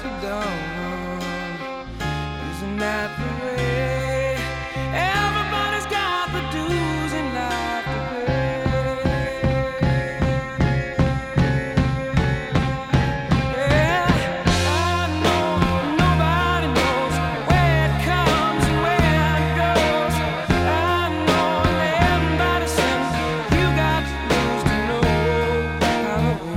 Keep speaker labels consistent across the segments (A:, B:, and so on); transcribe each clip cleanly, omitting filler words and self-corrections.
A: to dawn. Isn't that the way? Everybody's got the dues in life to pay. Yeah, I know nobody knows where it comes and where it goes. I know everybody says you got to lose to know how to win.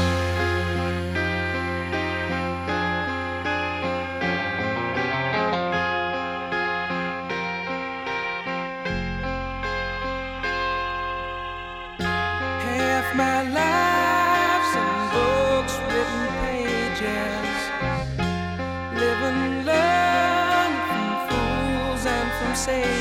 A: Half my life's in books, written pages, live and learn from fools and from sages.